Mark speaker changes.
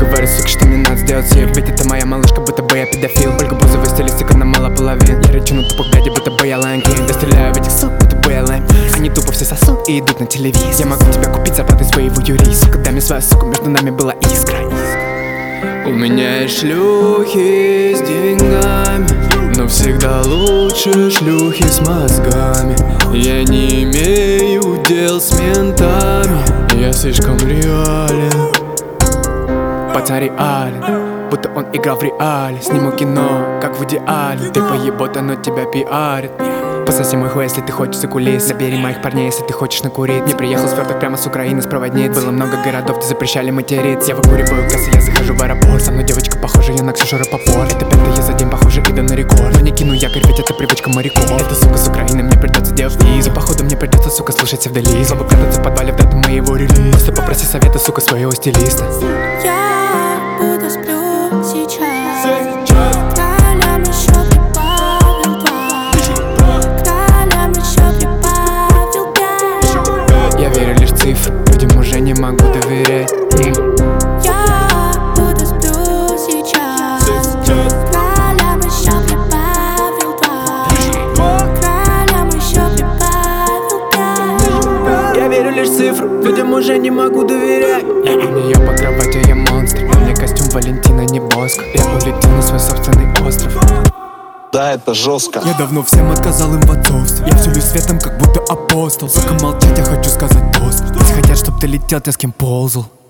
Speaker 1: говорю, сука, что мне надо сделать сир. Ведь это моя малышка, будто бы я педофил. Ольга Бузова, стилистика на мало половин. Я рычу на тупых дядей, будто бы я Lion King. Я стреляю в этих сук, будто бы я Lime. Они тупо все сосут и идут на телевизор. Я могу тебя купить зарплатой своего юриста. Сука, дай мне свою суку, между нами была искра. У меня есть шлюхи с деньгами, но всегда лучше шлюхи с мозгами. Я не имею дел с ментами, я слишком реален. Пацан реален, будто он играл в реале. Сниму кино, как в идеале. Ты поебота, но тебя пиарит. Пососи мой хуй, если ты хочешь за кулис. Забери моих парней, если ты хочешь накурить. Не приехал сверток прямо с Украины, с проводниц. Было много городов, где запрещали материться. Я выкуриваю кассы, я захожу в аэропорт. Со мной девочка похожа, я на Ксюшу Рапопорт. Это пятая я за день, похоже, иду на рекорд. Но не кину якорь, ведь это привычка моряков. Это сука с Украины, мне придется делать визу. Походу мне придется, сука, слушать вдали. Слабо прятаться в подвале в дату моего релиза. Просто попроси совета, сука, своего стилиста.
Speaker 2: Я буду сплю сейчас.
Speaker 1: Я верю лишь в цифры, людям уже не могу доверять.
Speaker 2: Я буду сплю сейчас. Кралям еще прибавил 2. Кралям еще прибавил 5.
Speaker 1: Я верю лишь в цифры, людям уже не могу доверять. У нее под кроватью я монстр, у меня костюм Валентина, не Боско. Я улетел на свой собственный остров.
Speaker 3: Да, это жестко.
Speaker 1: Я давно всем отказал им в отцовстве. Я вселюсь светом, как будто апостол. Сука, молчать, я хочу сказать тост. Все хотят, чтоб ты летел, ты с кем ползал.